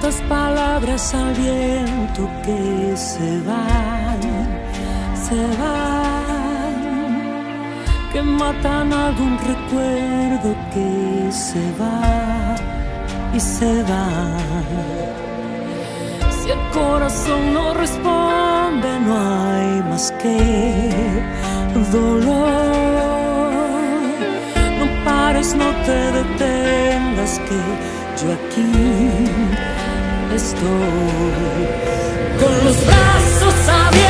tantas palabras al viento que se van, que matan algún recuerdo que se va y se va. Si el corazón no responde, no hay más que dolor. No pares, no te detengas, que yo aquí estoy con los brazos abiertos.